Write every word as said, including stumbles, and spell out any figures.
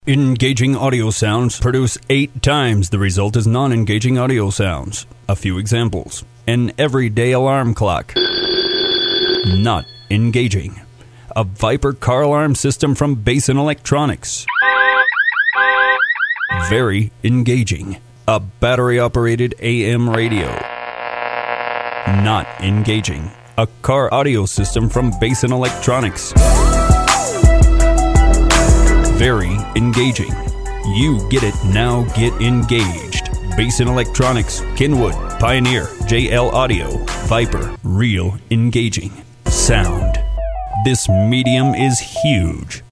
Engaging audio sounds produce eight times the result as non-engaging audio sounds. A few examples. An everyday alarm clock. Not engaging. A Viper car alarm system from Basin Electronics. Very engaging. A battery-operated A M radio. Not engaging. A car audio system from Basin Electronics. Very engaging. You get it, now get engaged. Basin Electronics, Kenwood, Pioneer, J L Audio, Viper, real engaging sound. This medium is huge.